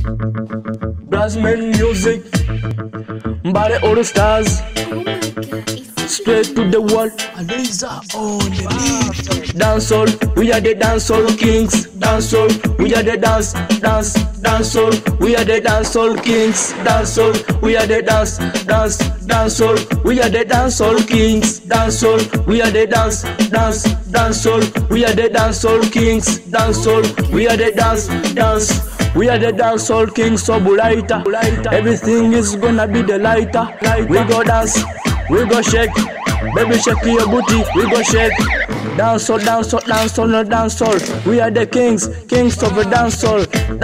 Brassman music, Body all the stars, straight to the wall. Laser on the beat. Dancehall, we are the dancehall kings. Dancehall, we are the dancehall, we are the dancehall kings. Dancehall, we are the dancehall, we are the dancehall kings. Dancehall, we are the dancehall, we are the dancehall kings. Dancehall, we are the we are the dancehall kings. So lighter, everything is gonna be the lighter. We go dance, we go shake. Baby shake your booty, we go shake. Dancehall, no dancehall. We are the kings of the dancehall.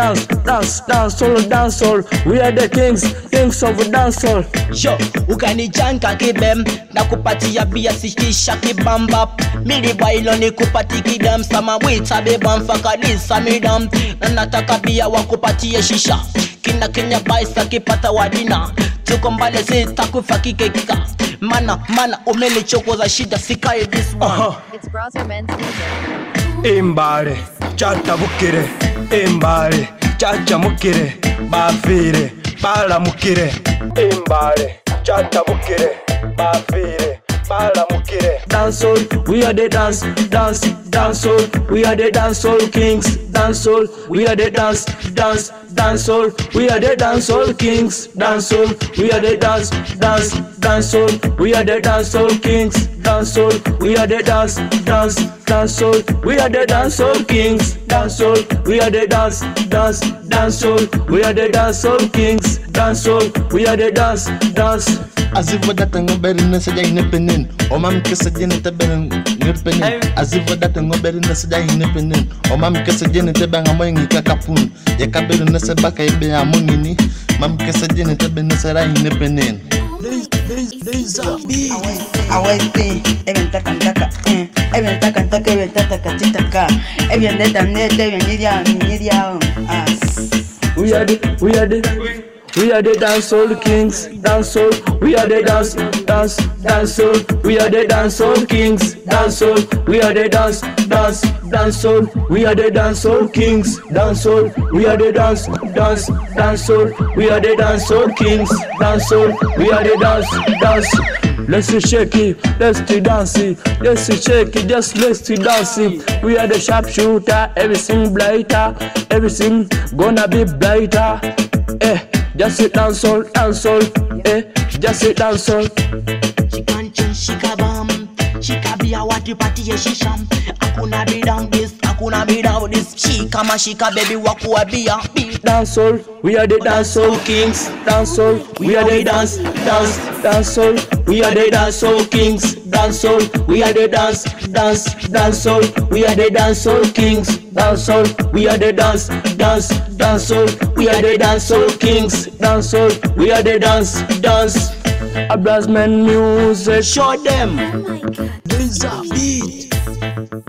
Dancehall. We are the kings of the dancehall. Yo, ukanijanka kibem na kupatia bia sikisha kibamba. Mili bailo ni kupati kidam sama wita beba mfaka disa midam. Na nataka bia wakupatie shisha. Kenya baisa kipata wadina. Tuko mbale sitakufa kikeka. Mana umenichokoza shida sikai this one. It's Brassman's music. Imbale, chata bukire. Imbale, chacha mukire. Bafire, bala mukire. Imbale, chata bukire. Bafire, bala mukire. Dancehall, we are the dancehall, we are the dancehall kings. Dancehall, we are the dancehall, we are the dancehall kings. Dancehall, we are the dancehall, we are the dancehall kings. Dancehall, we are the dancehall, we are the dancehall kings. Dancehall, we are the dancehall, we are the dancehall kings. Dancehall, we are the dance. Azivo data ngoberi nasa jai nepenin. Omam kesa jene teberen nepenin. Azivo data ngoberi nasa jai nepenin. Omam kesa jene tebeng amoy kakapun. Ya kaberi nasa baka ibe amongini. Mam kesa jene tebeng nasa rai nepenin. Laser beat. Awete, eventa cantaka, eventa cantaka, eventa tacatitaka, eventa tamnete, eventa We are the dancehall kings. Dancehall, we are the dancehall, we are the dancehall kings. Dancehall, we are the dancehall, we are the dancehall kings. Dancehall, we are the dancehall, we are the dancehall kings. Dancehall, we are the dance. Let's shake it, let's dance it, let's shake it, just let's dance it. We are the sharpshooter, everything brighter, everything gonna be brighter. Just sit dancehall, just sit dancehall. She can't change, she kabam. She can be a what you party a shisham. Akuna be down this, akuna be down this. She come and she can baby waku a be a beat. Dancehall, we are the dancehall kings. Dancehall, we are the dancehall, we are the dancehall kings. Dancehall, we are the dancehall, we are the dancehall kings. Dancehall, we are the dancehall, we are the dancehall kings. Dancehall, we are the dance. A Brassman music. Show them. Laser beat.